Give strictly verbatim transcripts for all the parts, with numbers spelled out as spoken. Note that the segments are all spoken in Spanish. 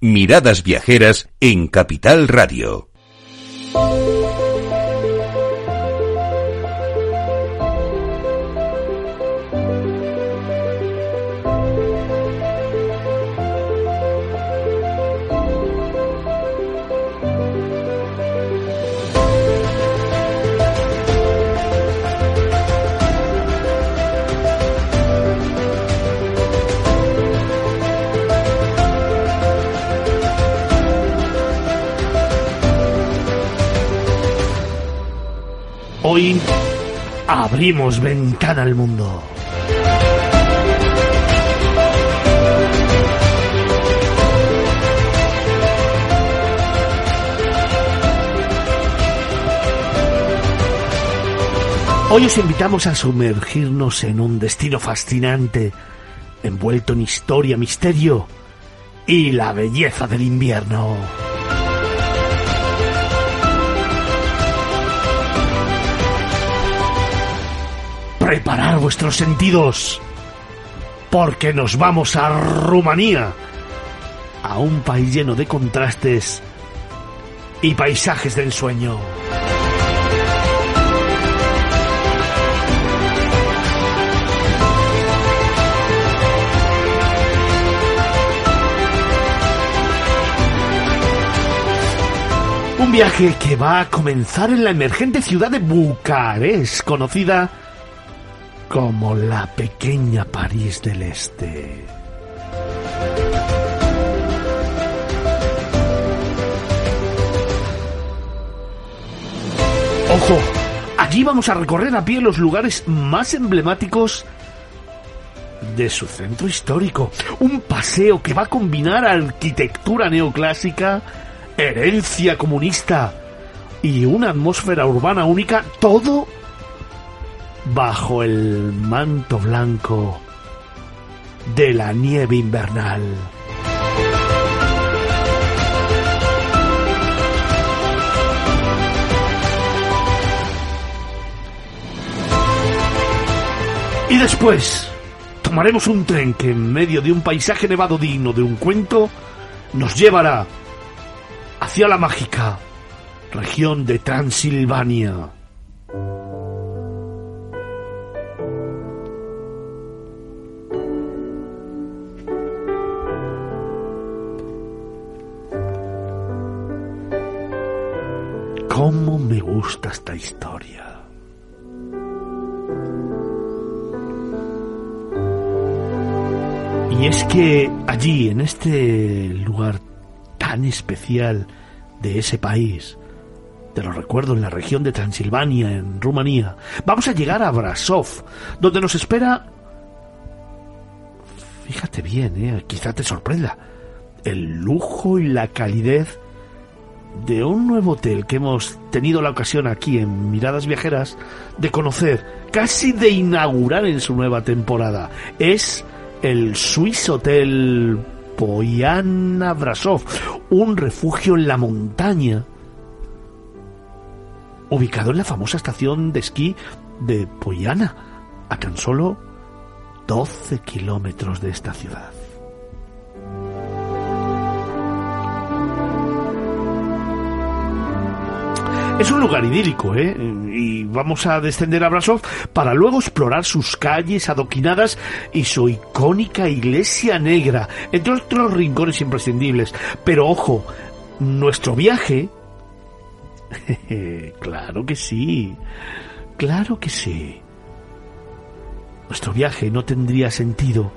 Miradas Viajeras en Capital Radio. Hoy abrimos ventana al mundo. Hoy os invitamos a sumergirnos en un destino fascinante, envuelto en historia, misterio y la belleza del invierno. Preparad vuestros sentidos, porque nos vamos a Rumanía, a un país lleno de contrastes y paisajes de ensueño. Un viaje que va a comenzar en la emergente ciudad de Bucarest, conocida como la pequeña París del Este. ¡Ojo! Allí vamos a recorrer a pie los lugares más emblemáticos de su centro histórico. Un paseo que va a combinar arquitectura neoclásica, herencia comunista y una atmósfera urbana única, todo bajo el manto blanco de la nieve invernal. Y después tomaremos un tren que en medio de un paisaje nevado digno de un cuento nos llevará hacia la mágica región de Transilvania. ¿Cómo me gusta esta historia? Y es que allí, en este lugar tan especial de ese país, te lo recuerdo, en la región de Transilvania, en Rumanía, vamos a llegar a Brasov, donde nos espera, fíjate bien, eh, quizá te sorprenda, el lujo y la calidez de un nuevo hotel que hemos tenido la ocasión aquí en Miradas Viajeras de conocer, casi de inaugurar en su nueva temporada. Es el Swiss Hotel Poiana Brasov, un refugio en la montaña ubicado en la famosa estación de esquí de Poiana, a tan solo doce kilómetros de esta ciudad. Es un lugar idílico, ¿eh? Y vamos a descender a Brasov para luego explorar sus calles adoquinadas y su icónica iglesia negra, entre otros rincones imprescindibles. Pero ojo, nuestro viaje... claro que sí, claro que sí. Nuestro viaje no tendría sentido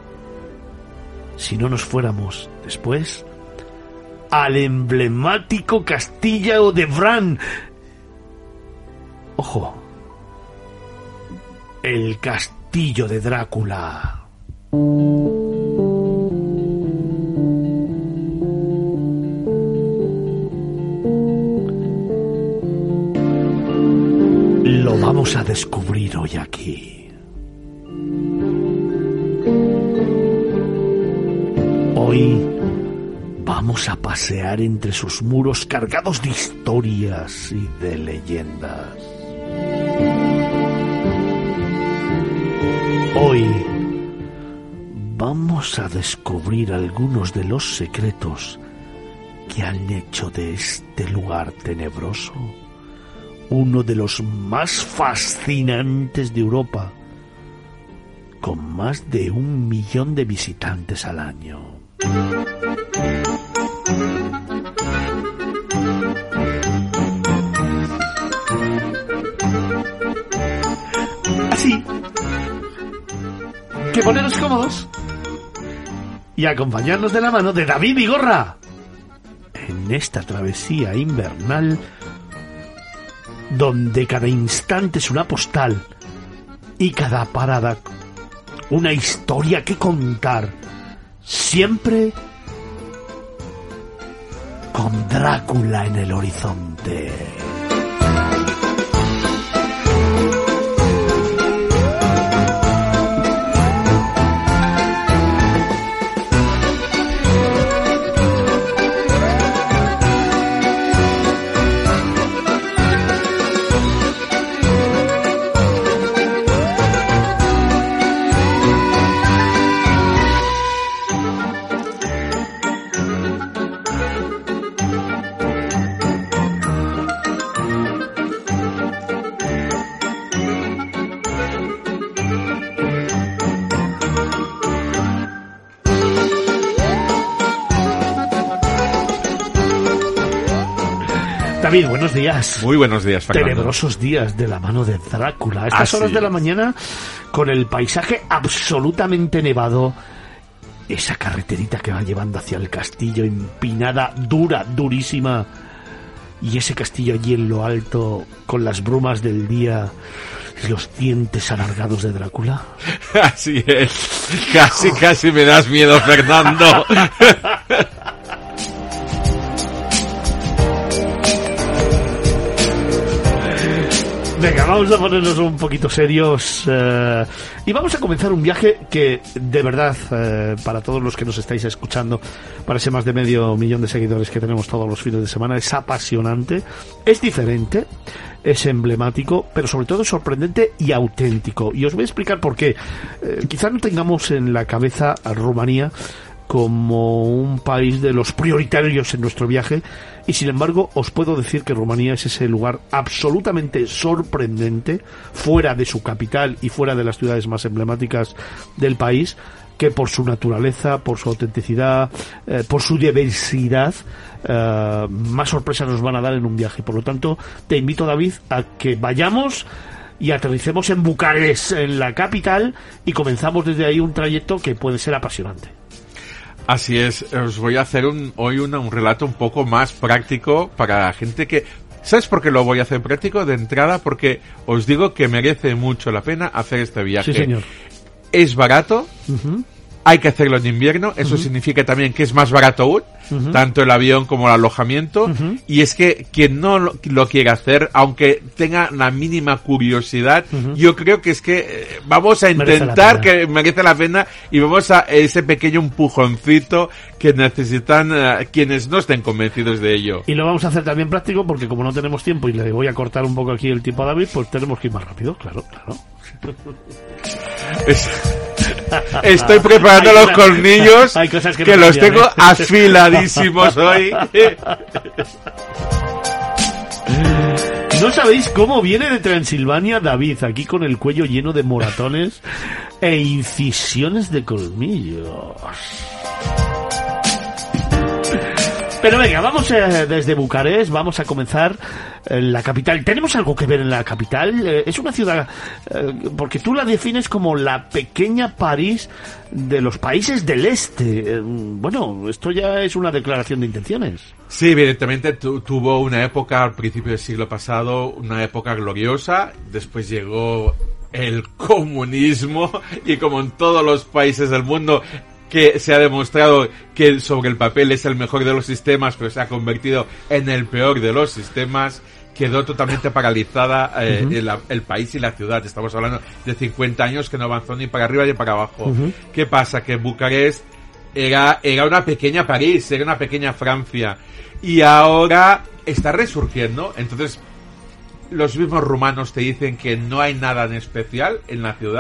si no nos fuéramos después al emblemático castillo de Bran. Ojo, el castillo de Drácula. Lo vamos a descubrir hoy aquí. Hoy vamos a pasear entre sus muros cargados de historias y de leyendas. Hoy vamos a descubrir algunos de los secretos que han hecho de este lugar tenebroso uno de los más fascinantes de Europa, con más de un millón de visitantes al año. Así que poneros cómodos y acompañarnos de la mano de David Vigorra en esta travesía invernal donde cada instante es una postal y cada parada una historia que contar, siempre con Drácula en el horizonte. David, buenos días. Muy buenos días, Fernando. Tenebrosos días de la mano de Drácula. A estas Así horas de la mañana, con el paisaje absolutamente nevado, esa carreterita que va llevando hacia el castillo, empinada, dura, durísima, y ese castillo allí en lo alto, con las brumas del día y los dientes alargados de Drácula. Así es. Casi, casi me das miedo, Fernando. Venga, vamos a ponernos un poquito serios eh, y vamos a comenzar un viaje que, de verdad, eh, para todos los que nos estáis escuchando, para ese más de medio millón de seguidores que tenemos todos los fines de semana, es apasionante, es diferente, es emblemático, pero sobre todo es sorprendente y auténtico. Y os voy a explicar por qué. Eh, quizá no tengamos en la cabeza a Rumanía como un país de los prioritarios en nuestro viaje, y sin embargo os puedo decir que Rumanía es ese lugar absolutamente sorprendente, fuera de su capital y fuera de las ciudades más emblemáticas del país, que por su naturaleza, por su autenticidad, eh, por su diversidad, eh, más sorpresas nos van a dar en un viaje. Por lo tanto, te invito, David, a que vayamos y aterricemos en Bucarest, en la capital, y comenzamos desde ahí un trayecto que puede ser apasionante. Así es, os voy a hacer un, hoy una, un relato un poco más práctico para la gente que... ¿Sabes por qué lo voy a hacer práctico? De entrada, porque os digo que merece mucho la pena hacer este viaje. Sí, señor. Es barato, uh-huh. Hay que hacerlo en invierno, eso uh-huh. significa también que es más barato aún, uh-huh. tanto el avión como el alojamiento, uh-huh. y es que quien no lo, lo quiera hacer, aunque tenga la mínima curiosidad, uh-huh. yo creo que es que eh, vamos a intentar que merece la pena y vamos a ese pequeño empujoncito que necesitan uh, quienes no estén convencidos de ello. Y lo vamos a hacer también práctico porque como no tenemos tiempo y le voy a cortar un poco aquí el tiempo a David, pues tenemos que ir más rápido, claro, claro. Es... Estoy preparando los colmillos que, que, que los cambian, tengo ¿eh? afiladísimos hoy. ¿No sabéis cómo viene de Transilvania David? Aquí con el cuello lleno de moratones e incisiones de colmillos. Pero venga, vamos eh, desde Bucarest, vamos a comenzar en la capital. ¿Tenemos algo que ver en la capital? Eh, es una ciudad, eh, porque tú la defines como la pequeña París de los países del este. Eh, bueno, esto ya es una declaración de intenciones. Sí, evidentemente tu, tuvo una época al principio del siglo pasado, una época gloriosa, después llegó el comunismo y como en todos los países del mundo, que se ha demostrado que sobre el papel es el mejor de los sistemas, pero se ha convertido en el peor de los sistemas, quedó totalmente paralizada eh, uh-huh. el, el país y la ciudad. Estamos hablando de cincuenta años que no avanzó ni para arriba ni para abajo. Uh-huh. ¿Qué pasa? Que Bucarest era, era una pequeña París, era una pequeña Francia, y ahora está resurgiendo. Entonces, los mismos rumanos te dicen que no hay nada en especial en la ciudad,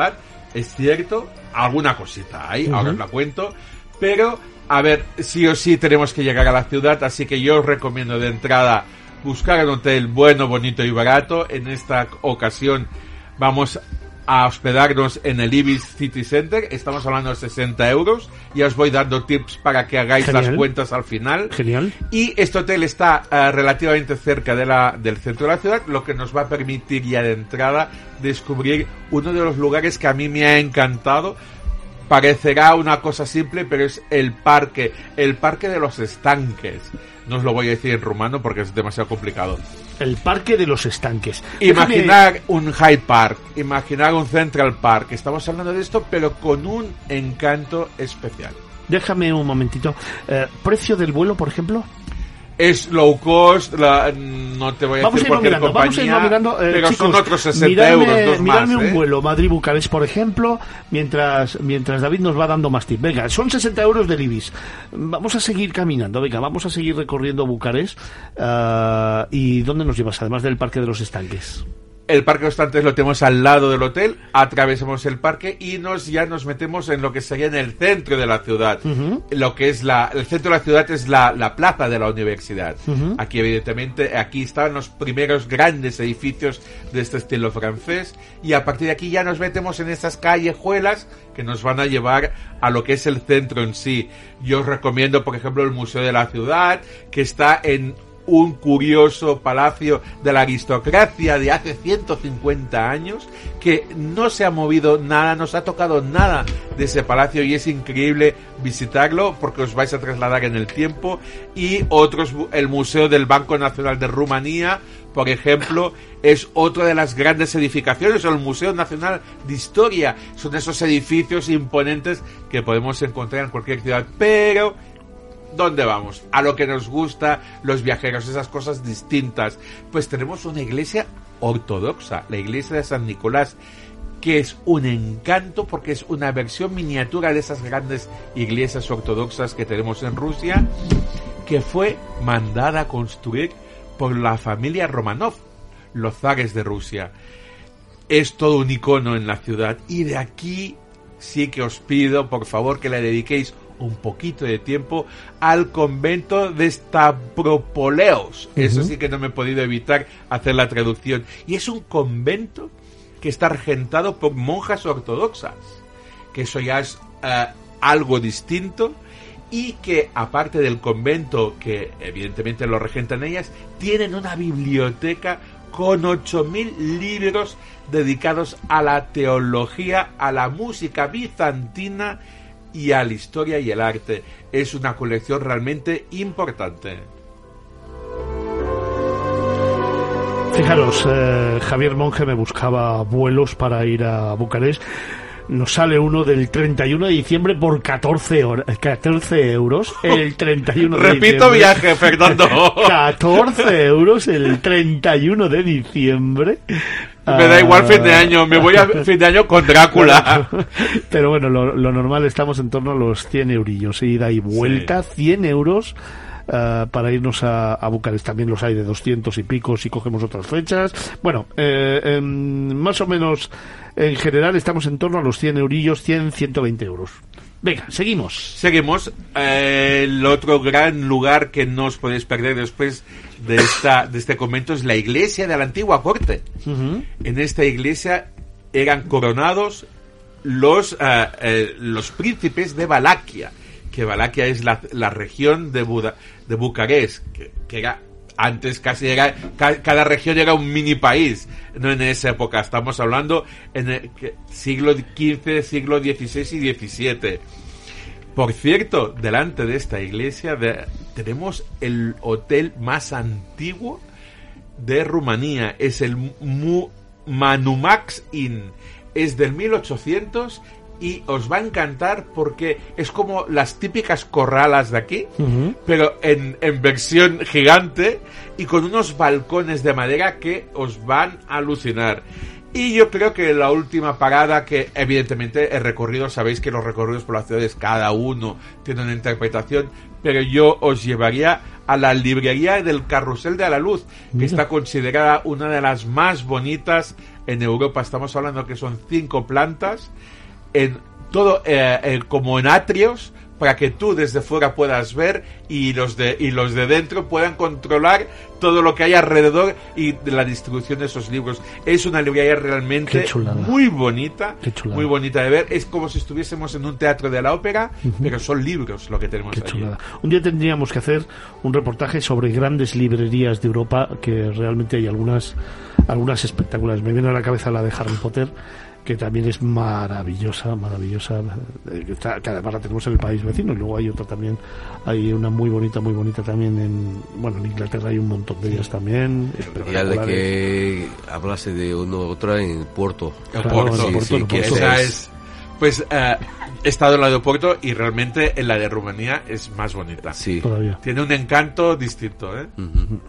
es cierto, alguna cosita hay, uh-huh. ahora os la cuento, pero, a ver, sí o sí tenemos que llegar a la ciudad, así que yo os recomiendo de entrada buscar un hotel bueno, bonito y barato. En esta ocasión vamos a hospedarnos en el Ibis City Center. Estamos hablando de sesenta euros. Ya os voy dando tips para que hagáis Genial. las cuentas al final. Genial. Y este hotel está uh, relativamente cerca de la, del centro de la ciudad, lo que nos va a permitir ya de entrada descubrir uno de los lugares que a mí me ha encantado. Parecerá una cosa simple, pero es el parque, el parque de los estanques. No os lo voy a decir en rumano porque es demasiado complicado. El parque de los estanques. Imaginar Déjame... un Hyde Park, imaginar un Central Park. Estamos hablando de esto, pero con un encanto especial. Déjame un momentito. Eh, ¿Precio del vuelo, por ejemplo? Es low cost, la, no te voy a vamos decir cualquier mirando, compañía, vamos mirando, eh, pero chicos, son otros sesenta miradme, euros, dos miradme más, un ¿eh? vuelo Madrid-Bucarest, por ejemplo, mientras mientras David nos va dando más tips. Venga, son sesenta euros del Ibis. Vamos a seguir caminando, venga, vamos a seguir recorriendo Bucarest. Uh, ¿Y dónde nos llevas, además del Parque de los Estanques? El Parque de los Estanques lo tenemos al lado del hotel, atravesamos el parque y nos ya nos metemos en lo que sería en el centro de la ciudad. Uh-huh. Lo que es la, el centro de la ciudad es la, la plaza de la universidad. Uh-huh. Aquí, evidentemente, aquí estaban los primeros grandes edificios de este estilo francés y a partir de aquí ya nos metemos en esas callejuelas que nos van a llevar a lo que es el centro en sí. Yo os recomiendo, por ejemplo, el Museo de la Ciudad, que está en un curioso palacio de la aristocracia de hace ciento cincuenta años, que no se ha movido nada, no se ha tocado nada de ese palacio y es increíble visitarlo porque os vais a trasladar en el tiempo. Y otros, el Museo del Banco Nacional de Rumanía, por ejemplo, es otra de las grandes edificaciones, o el Museo Nacional de Historia. Son esos edificios imponentes que podemos encontrar en cualquier ciudad, pero ¿dónde vamos? A lo que nos gusta los viajeros, esas cosas distintas. Pues tenemos una iglesia ortodoxa, la iglesia de San Nicolás, que es un encanto porque es una versión miniatura de esas grandes iglesias ortodoxas que tenemos en Rusia, que fue mandada a construir por la familia Romanov, los zares de Rusia. Es todo un icono en la ciudad y de aquí sí que os pido, por favor, que le dediquéis un poquito de tiempo al convento de Stavropoleos. Uh-huh. Eso sí que no me he podido evitar hacer la traducción. Y es un convento que está regentado por monjas ortodoxas, que eso ya es uh, algo distinto, y que aparte del convento, que evidentemente lo regentan ellas, tienen una biblioteca con ocho mil libros dedicados a la teología, a la música bizantina y a la historia y el arte. Es una colección realmente importante. Fijaros, eh, Javier Monge me buscaba vuelos para ir a Bucarest. Nos sale uno del treinta y uno de diciembre por catorce euros. El treinta y uno de Repito diciembre. viaje, Fernando. catorce euros el treinta y uno de diciembre. Me da igual fin de año, me voy a fin de año con Drácula. Pero bueno, lo, lo normal, estamos en torno a los cien eurillos, ida y vuelta, sí. cien euros uh, para irnos a, a Bucarest. También los hay de doscientos y pico si cogemos otras fechas. Bueno, eh, eh, más o menos en general estamos en torno a los cien eurillos, cien, ciento veinte euros. Venga, seguimos. Seguimos. Eh, el otro gran lugar que no os podéis perder después de esta de este convento es la iglesia de la antigua corte. Uh-huh. En esta iglesia eran coronados los uh, eh, los príncipes de Valaquia, que Valaquia es la, la región de, Buda, de Bucarest, que, que era antes casi era ca, cada región era un mini país, no en esa época, estamos hablando en el siglo quince, siglo dieciséis y diecisiete. Por cierto, delante de esta iglesia de, tenemos el hotel más antiguo de Rumanía, es el Mu, Manumax Inn, es del mil ochocientos y os va a encantar porque es como las típicas corralas de aquí, uh-huh. pero en, en versión gigante y con unos balcones de madera que os van a alucinar. Y yo creo que la última parada, que evidentemente el recorrido, sabéis que los recorridos por las ciudades cada uno tiene una interpretación, pero yo os llevaría a la librería del Carrusel de la Luz, que Mira. está considerada una de las más bonitas en Europa. Estamos hablando que son cinco plantas en todo eh, eh, como en atrios, para que tú desde fuera puedas ver y los de y los de dentro puedan controlar todo lo que hay alrededor y de la distribución de esos libros. Es una librería realmente muy bonita, muy bonita de ver. Es como si estuviésemos en un teatro de la ópera, uh-huh. pero son libros lo que tenemos allí. Un día tendríamos que hacer un reportaje sobre grandes librerías de Europa, que realmente hay algunas algunas espectaculares. Me viene a la cabeza la de Harry Potter, que también es maravillosa, maravillosa, que además la tenemos en el país vecino, y luego hay otra también, hay una muy bonita, muy bonita también en, bueno, en Inglaterra hay un montón de ellas también. Ya de que hablase de uno otra en Porto. El claro, Porto, sí, Porto, sí, que esa es, pues, uh, he estado en la de Porto y realmente en la de Rumanía es más bonita. Sí. Todavía. Tiene un encanto distinto, ¿eh? Uh-huh.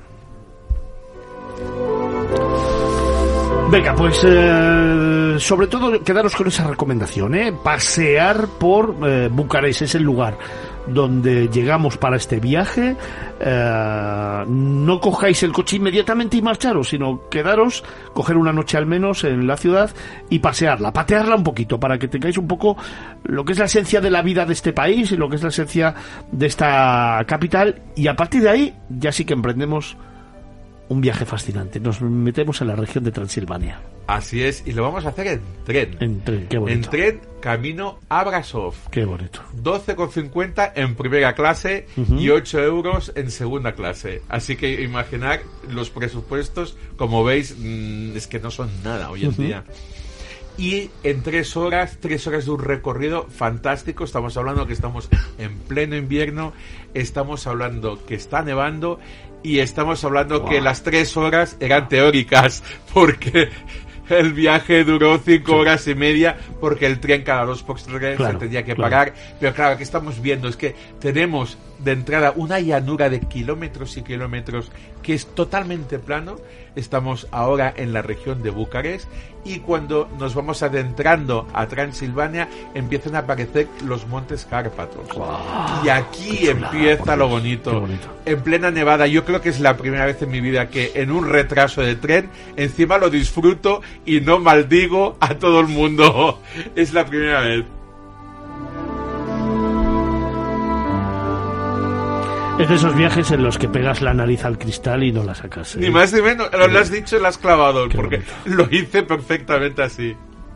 Venga, pues eh, sobre todo quedaros con esa recomendación, ¿eh? Pasear por eh, Bucarest, es el lugar donde llegamos para este viaje. Eh, no cojáis el coche inmediatamente y marcharos, sino quedaros, coger una noche al menos en la ciudad y pasearla, patearla un poquito, para que tengáis un poco lo que es la esencia de la vida de este país y lo que es la esencia de esta capital, y a partir de ahí ya sí que emprendemos un viaje fascinante. Nos metemos en la región de Transilvania. Así es, y lo vamos a hacer en tren. En tren, qué bonito. En tren, camino a Brasov. Qué bonito. doce con cincuenta en primera clase uh-huh. y ocho euros en segunda clase. Así que imaginar los presupuestos, como veis, mmm, es que no son nada hoy en uh-huh. día. Y en tres horas, tres horas de un recorrido fantástico. Estamos hablando que estamos en pleno invierno, estamos hablando que está nevando y estamos hablando wow. que las tres horas eran teóricas, porque el viaje duró cinco sí. horas y media, porque el tren cada dos por tres claro, se tenía que claro. parar. Pero claro, que estamos viendo es que tenemos de entrada una llanura de kilómetros y kilómetros que es totalmente plano. Estamos ahora en la región de Bucarest, y cuando nos vamos adentrando a Transilvania empiezan a aparecer los montes Cárpatos. Wow, y aquí empieza lo bonito. bonito. En plena nevada, yo creo que es la primera vez en mi vida que en un retraso de tren encima lo disfruto y no maldigo a todo el mundo. Es la primera vez. Es de esos viajes en los que pegas la nariz al cristal y no la sacas. ¿eh? Ni más ni menos, lo has dicho y lo has clavado, qué porque bonito. Lo hice perfectamente así.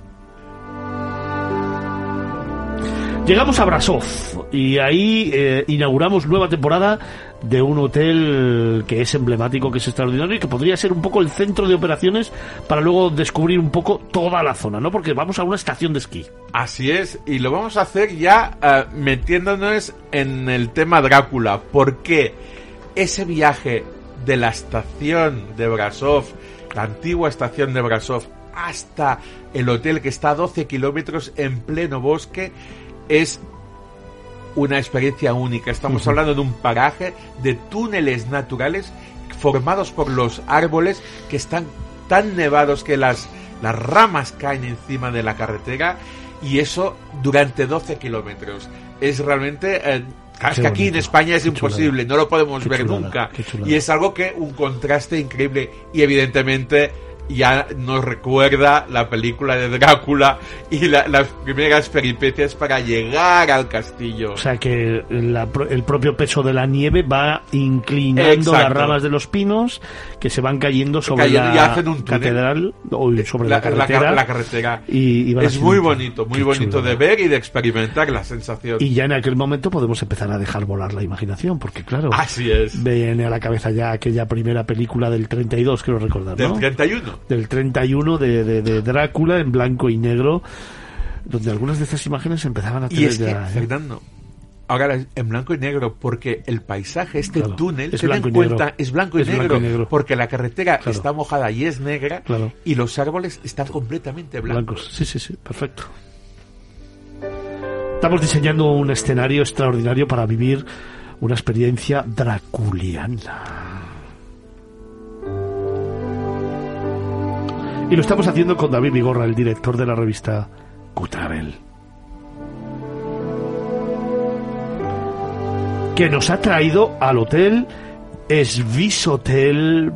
Llegamos a Brasov y ahí eh, inauguramos nueva temporada de un hotel que es emblemático, que es extraordinario y que podría ser un poco el centro de operaciones para luego descubrir un poco toda la zona, ¿no? Porque vamos a una estación de esquí. Así es, y lo vamos a hacer ya uh, metiéndonos en el tema Drácula, porque ese viaje de la estación de Brasov, la antigua estación de Brasov, hasta el hotel que está a doce kilómetros en pleno bosque, es una experiencia única. Estamos uh-huh. hablando de un paraje de túneles naturales formados por los árboles que están tan nevados que las, las ramas caen encima de la carretera, y eso durante doce kilómetros. Es realmente... Eh, es que aquí en España es imposible, no lo podemos ver nunca. Y es algo que un contraste increíble, y evidentemente ya nos recuerda la película de Drácula y la, las primeras peripecias para llegar al castillo. O sea que la, el propio peso de la nieve va inclinando Exacto. las ramas de los pinos, que se van cayendo sobre Cayendo, la hacen un catedral o sobre la, la carretera. La, la carretera. Y, y es muy bonito, muy Qué bonito chulo. de ver y de experimentar la sensación. Y ya en aquel momento podemos empezar a dejar volar la imaginación, porque claro, así es. Viene a la cabeza ya aquella primera película del treinta y dos, creo recordar, ¿no? Del treinta y uno. Del treinta y uno de, de, de Drácula en blanco y negro, donde algunas de estas imágenes empezaban a tener y es que, ya, ¿eh? Fernando, ahora en blanco y negro, porque el paisaje, este claro, túnel, es ten blanco en y negro. cuenta, es blanco y, es negro, blanco y negro, porque la carretera claro. está mojada y es negra, claro. y los árboles están completamente blancos. blancos. Sí, sí, sí, perfecto. Estamos diseñando un escenario extraordinario para vivir una experiencia draculiana. Y lo estamos haciendo con David Vigorra, el director de la revista Q-Travel, que nos ha traído al hotel Svisotel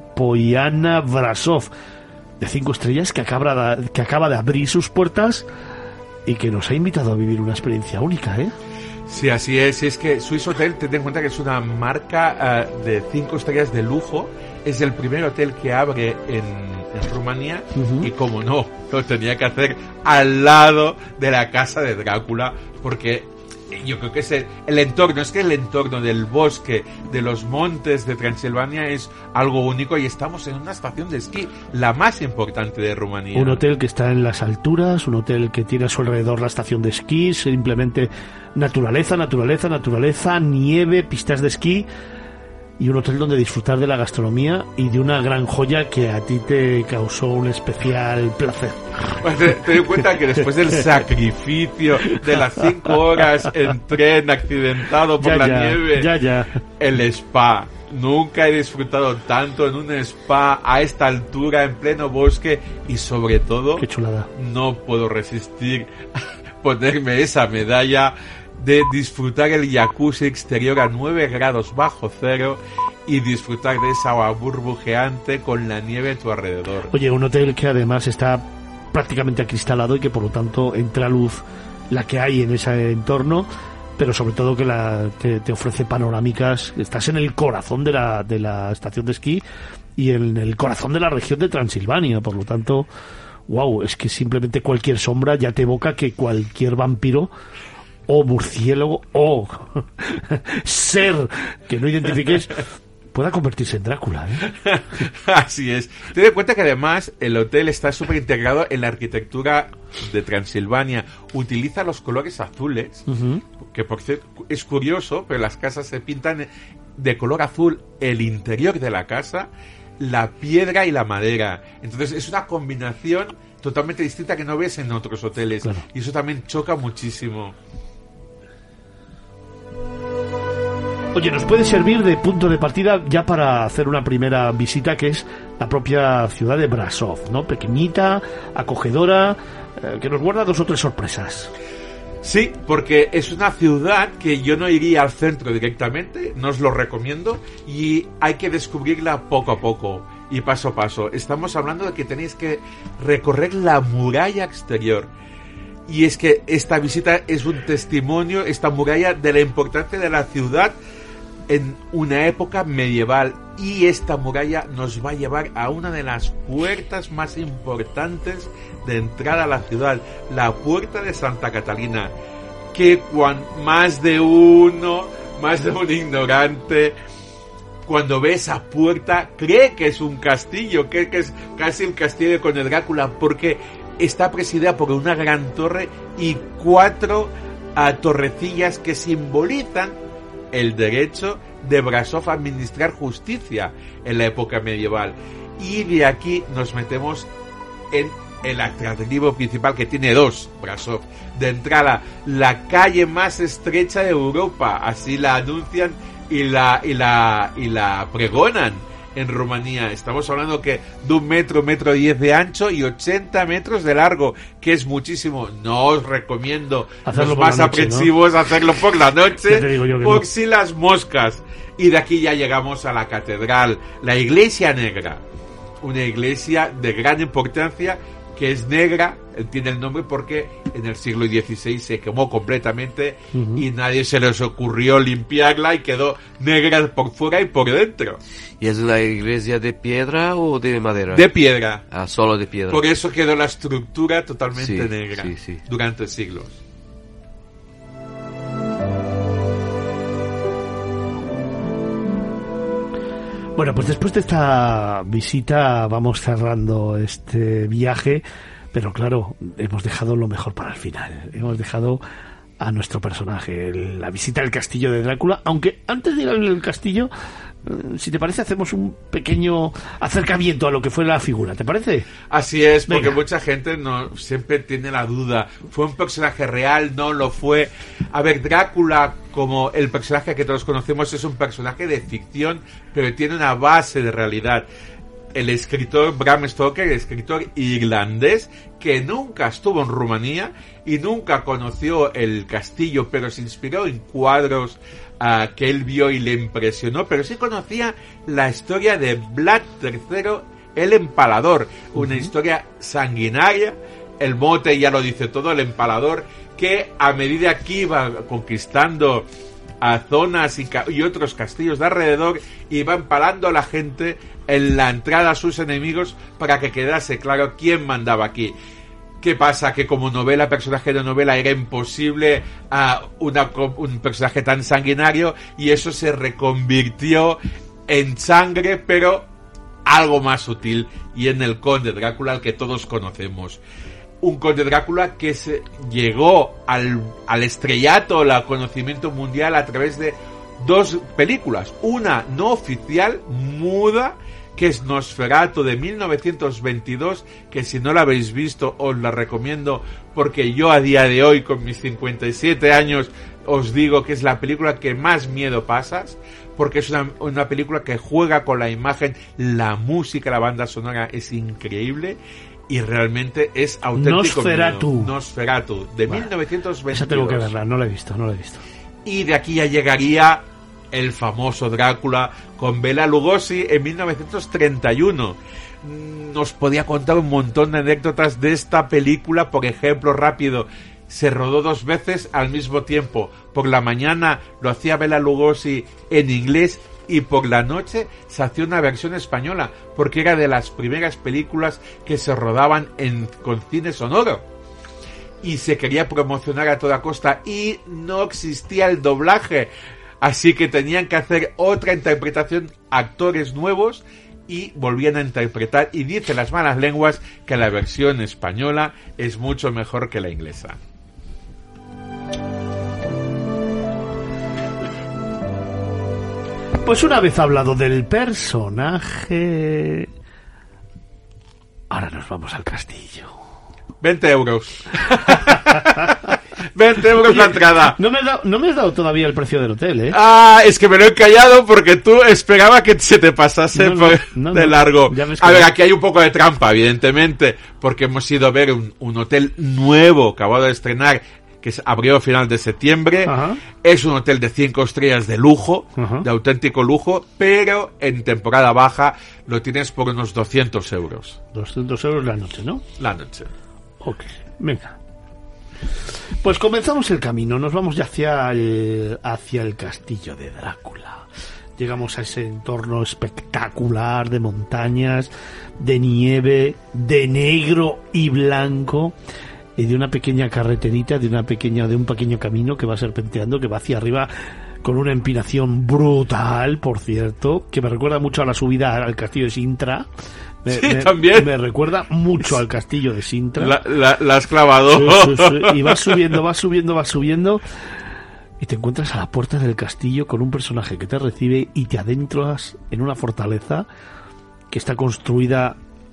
Poiana Brasov, de cinco estrellas, que acaba de, que acaba de abrir sus puertas y que nos ha invitado a vivir una experiencia única, ¿eh? Sí, así es. Es que Swiss Hotel, ten en cuenta que es una marca uh, de cinco estrellas de lujo. Es el primer hotel que abre en, en Rumanía. Uh-huh. Y como no, lo tenía que hacer al lado de la casa de Drácula, porque yo creo que es el, el entorno, es que el entorno del bosque, de los montes de Transilvania es algo único, y estamos en una estación de esquí, la más importante de Rumanía. Un hotel que está en las alturas, un hotel que tiene a su alrededor la estación de esquí, simplemente naturaleza, naturaleza, naturaleza, nieve, pistas de esquí, y un hotel donde disfrutar de la gastronomía y de una gran joya que a ti te causó un especial placer. Pues te, te doy cuenta que después del sacrificio de las cinco horas en tren accidentado por ya, la ya, nieve, ya, ya. el spa. Nunca he disfrutado tanto en un spa a esta altura, en pleno bosque, y sobre todo, qué chulada, no puedo resistir ponerme esa medalla de disfrutar el jacuzzi exterior a nueve grados bajo cero y disfrutar de esa agua burbujeante con la nieve a tu alrededor. Oye, un hotel que además está prácticamente acristalado y que por lo tanto entra luz la que hay en ese entorno, pero sobre todo que la, te, te ofrece panorámicas. Estás en el corazón de la, de la estación de esquí y en el corazón de la región de Transilvania, por lo tanto, wow, es que simplemente cualquier sombra ya te evoca que cualquier vampiro o murciélago o ser que no identifiques pueda convertirse en Drácula, ¿eh? Así es. Ten en cuenta que además el hotel está súper integrado en la arquitectura de Transilvania. Utiliza los colores azules, uh-huh. que por cierto es curioso, pero las casas se pintan de color azul, el interior de la casa, la piedra y la madera. Entonces es una combinación totalmente distinta que no ves en otros hoteles. Claro. Y eso también choca muchísimo. Oye, nos puede servir de punto de partida ya para hacer una primera visita, que es la propia ciudad de Brasov, ¿no? Pequeñita, acogedora, eh, que nos guarda dos o tres sorpresas. Sí, porque es una ciudad que yo no iría al centro directamente, no os lo recomiendo, y hay que descubrirla poco a poco y paso a paso. Estamos hablando de que tenéis que recorrer la muralla exterior. Y es que esta visita es un testimonio, esta muralla, de la importancia de la ciudad en una época medieval. Y esta muralla nos va a llevar a una de las puertas más importantes de entrada a la ciudad, la puerta de Santa Catalina, que cuan, más de uno, más de un ignorante, cuando ve esa puerta, cree que es un castillo, cree que es casi el castillo de Conde Drácula, porque está presidida por una gran torre y cuatro uh, torrecillas que simbolizan el derecho de Brasov a administrar justicia en la época medieval. Y de aquí nos metemos en el atractivo principal, que tiene dos, Brasov. De entrada, la calle más estrecha de Europa, así la anuncian y la, y la, y la pregonan en Rumanía. Estamos hablando que de un metro, metro diez de ancho y ochenta metros de largo, que es muchísimo. No os recomiendo, hacerlo los más noche, aprensivos, ¿no? Hacerlo por la noche, por no. si las moscas. Y de aquí ya llegamos a la catedral, la Iglesia Negra, una iglesia de gran importancia, que es negra, tiene el nombre porque en el siglo dieciséis se quemó completamente, uh-huh. y nadie se les ocurrió limpiarla y quedó negra por fuera y por dentro. ¿Y es una iglesia de piedra o de madera? De piedra. Ah, solo de piedra. Por eso quedó la estructura totalmente sí, negra, sí, sí. durante siglos. Bueno, pues después de esta visita vamos cerrando este viaje, pero claro, hemos dejado lo mejor para el final. Hemos dejado a nuestro personaje, la visita al castillo de Drácula, aunque antes de ir al castillo, si te parece, hacemos un pequeño acercamiento a lo que fue la figura, ¿te parece? Así es, porque Venga. Mucha gente no siempre tiene la duda, ¿fue un personaje real? ¿No lo fue? A ver, Drácula, como el personaje que todos conocemos, es un personaje de ficción, pero tiene una base de realidad. El escritor Bram Stoker, el escritor irlandés, que nunca estuvo en Rumanía y nunca conoció el castillo, pero se inspiró en cuadros uh, que él vio y le impresionó, pero sí conocía la historia de Vlad tercero el Empalador, una uh-huh. historia sanguinaria el mote ya lo dice todo, el empalador, que a medida que iba conquistando a zonas y, ca- y otros castillos de alrededor, iba empalando a la gente en la entrada a sus enemigos para que quedase claro quién mandaba aquí. ¿Qué pasa? Que como novela, personaje de novela, era imposible a una, un personaje tan sanguinario, y eso se reconvirtió en sangre, pero algo más sutil, y en el Conde Drácula, al que todos conocemos. Un Conde Drácula que se llegó al, al estrellato, al conocimiento mundial a través de dos películas. Una no oficial, muda, que es Nosferatu de mil novecientos veintidós, que si no la habéis visto os la recomiendo, porque yo a día de hoy, con mis cincuenta y siete años, os digo que es la película que más miedo pasas, porque es una, una película que juega con la imagen, la música, la banda sonora es increíble, y realmente es auténtico. Nosferatu. Miedo. Nosferatu, de bueno, mil novecientos veintidós. Esa tengo que verla, no la he visto, no la he visto. Y de aquí ya llegaría el famoso Drácula con Bela Lugosi en mil novecientos treinta y uno. Nos podía contar un montón de anécdotas de esta película. Por ejemplo, rápido, se rodó dos veces al mismo tiempo. Por la mañana lo hacía Bela Lugosi en inglés, y por la noche se hacía una versión española, porque era de las primeras películas que se rodaban en, con cine sonoro, y se quería promocionar a toda costa, y no existía el doblaje, así que tenían que hacer otra interpretación, actores nuevos, y volvían a interpretar, y dicen las malas lenguas que la versión española es mucho mejor que la inglesa. Pues una vez hablado del personaje, ahora nos vamos al castillo. veinte euros. veinte euros la entrada. No me, has dado, no me has dado todavía el precio del hotel, ¿eh? Ah, es que me lo he callado porque tú esperaba que se te pasase no, no, por, no, de no. largo. A ver, no. aquí hay un poco de trampa, evidentemente, porque hemos ido a ver un, un hotel nuevo, acabado de estrenar, que se abrió a final de septiembre. Ajá. Es un hotel de cinco estrellas de lujo, Ajá. de auténtico lujo, pero en temporada baja lo tienes por unos doscientos euros. doscientos euros la noche, ¿no? La noche. Ok, venga. Pues comenzamos el camino, nos vamos ya hacia el, hacia el castillo de Drácula. Llegamos a ese entorno espectacular de montañas, de nieve, de negro y blanco, y de una pequeña carreterita, de una pequeña, de un pequeño camino que va serpenteando, que va hacia arriba, con una empinación brutal, por cierto, que me recuerda mucho a la subida al castillo de Sintra. Me, Sí, me, también. Me recuerda mucho al castillo de Sintra. La, la, la has clavado. Sí, sí, sí. Y vas subiendo, vas subiendo, vas subiendo, y te encuentras a la puerta del castillo con un personaje que te recibe, y te adentras en una fortaleza que está construida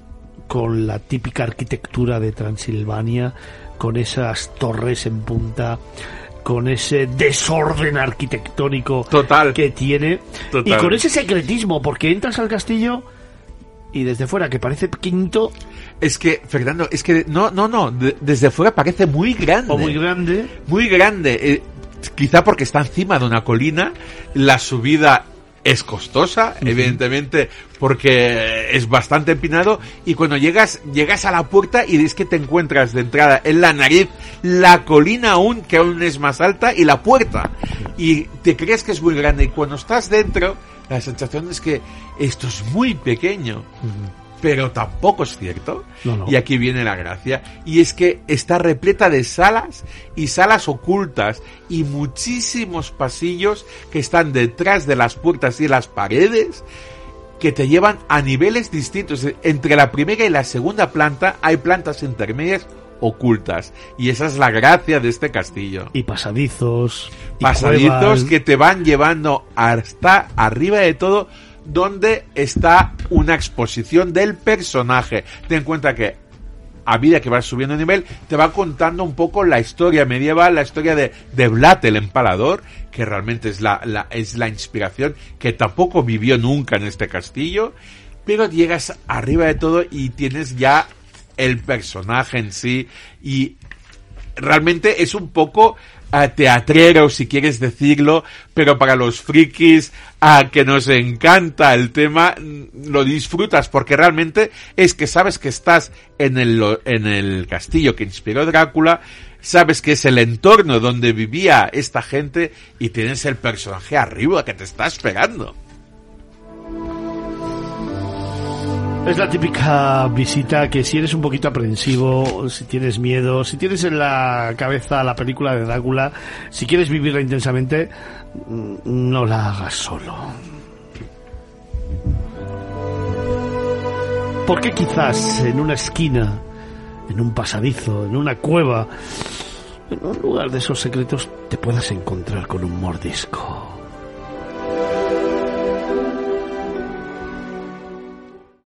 con la típica arquitectura de Transilvania, con esas torres en punta, con ese desorden arquitectónico Total. que tiene, Total. y con ese secretismo, porque entras al castillo y desde fuera, que parece pequeñito Es que, Fernando, es que no, no, no, de, desde fuera parece muy grande. o muy grande, Muy grande. Eh, quizá porque está encima de una colina, la subida es costosa, uh-huh. evidentemente, porque es bastante empinado, y cuando llegas, llegas a la puerta y es que te encuentras de entrada en la nariz la colina aún, que aún es más alta, y la puerta. Y te crees que es muy grande, y cuando estás dentro, la sensación es que esto es muy pequeño. Uh-huh. Pero tampoco es cierto. No, no. Y aquí viene la gracia. Y es que está repleta de salas y salas ocultas y muchísimos pasillos que están detrás de las puertas y las paredes, que te llevan a niveles distintos. Entre la primera y la segunda planta hay plantas intermedias ocultas. Y esa es la gracia de este castillo. y pasadizos, y Pasadizos cuevas. que te van llevando hasta arriba de todo, donde está una exposición del personaje. Ten en cuenta que a medida que vas subiendo de nivel, te va contando un poco la historia medieval, la historia de, de Vlad el Empalador, que realmente es la, la, es la inspiración, que tampoco vivió nunca en este castillo, pero llegas arriba de todo y tienes ya el personaje en sí, y realmente es un poco uh, teatrero, si quieres decirlo, pero para los frikis a uh, que nos encanta el tema, lo disfrutas, porque realmente es que sabes que estás en el, en el castillo que inspiró Drácula, sabes que es el entorno donde vivía esta gente y tienes el personaje arriba que te está esperando. Es la típica visita que si eres un poquito aprensivo, si tienes miedo, si tienes en la cabeza la película de Drácula, si quieres vivirla intensamente, no la hagas solo. Porque quizás en una esquina, en un pasadizo, en una cueva, en un lugar de esos secretos, te puedas encontrar con un mordisco.